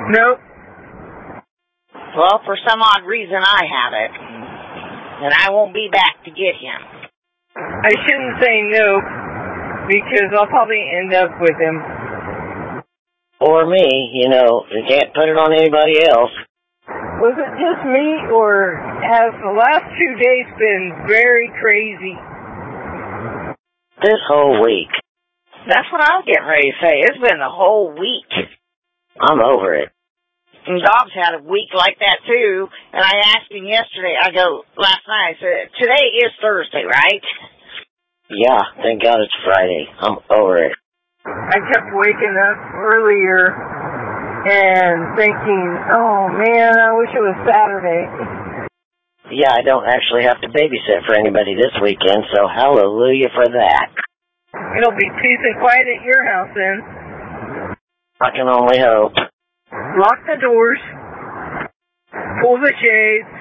Nope. Well, for some odd reason, I have it. And I won't be back to get him. I shouldn't say nope, because I'll probably end up with him. Or me, you can't put it on anybody else. Was it just me, or has the last 2 days been very crazy? This whole week. That's what I was getting ready to say. It's been the whole week. I'm over it. And Dobbs had a week like that, too. And I asked him yesterday, last night, I said, today is Thursday, right? Yeah, thank God it's Friday. I'm over it. I kept waking up earlier and thinking, oh man, I wish it was Saturday. Yeah, I don't actually have to babysit for anybody this weekend, so hallelujah for that. It'll be peace and quiet at your house then. I can only hope. Lock the doors. Pull the shades.